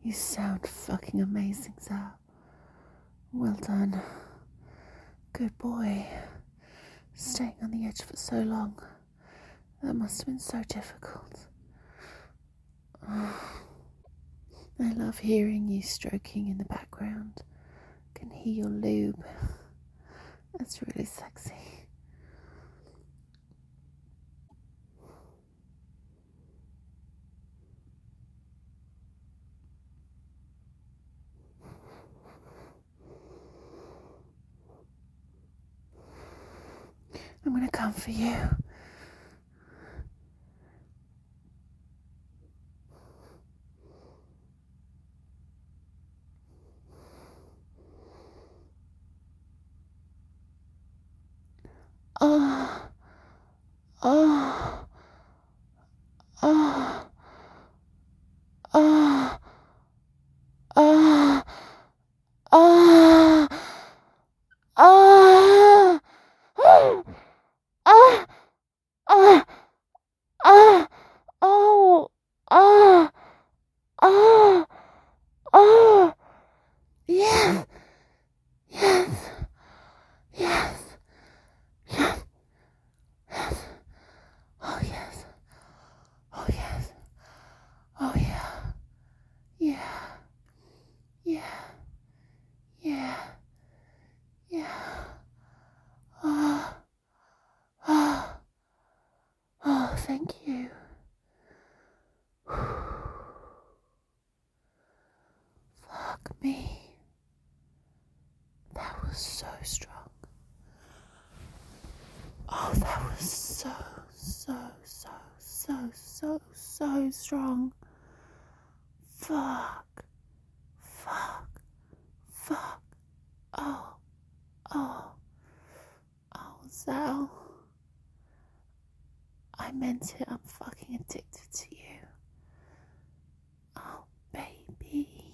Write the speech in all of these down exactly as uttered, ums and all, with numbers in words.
You sound fucking amazing, Zal. Well done. Good boy. Staying on the edge for so long. That must have been so difficult. Oh, I love hearing you stroking in the background. Can hear your lube. That's really sexy. I'm gonna come for you. Oh, oh, oh, oh, oh, oh, oh, oh, oh, oh, oh, oh, oh, oh, oh, yes, yes, yes, yes, yes, oh yes, oh yes, oh yeah, yeah, yeah, yeah, yeah, oh, oh, oh, thank you. Fuck me. That was so strong. Oh, that was so, so, so, so, so, so strong. Fuck. Fuck. Fuck. Oh. Oh. Oh, Zal. I meant it. I'm fucking addicted to you. Oh, baby.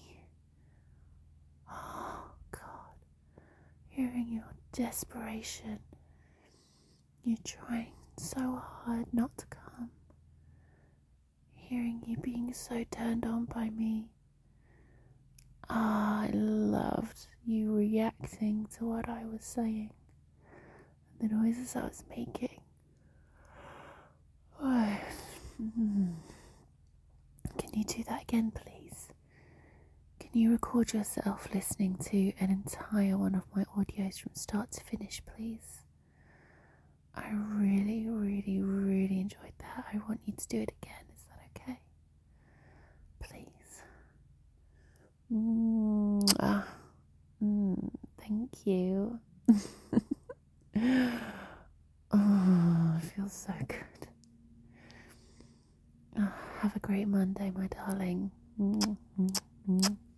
Oh, God. Hearing your desperation. You trying so hard not to come. Hearing you being so turned on by me. Ah, I loved you reacting to what I was saying. The noises I was making. Oh. Can you do that again, please? Can you record yourself listening to an entire one of my audios from start to finish, please? I really, really, really enjoyed that. I want you to do it again. Is that okay? Please. Mm, ah. Mm, thank you. Oh, it feels so good. Oh, have a great Monday, my darling.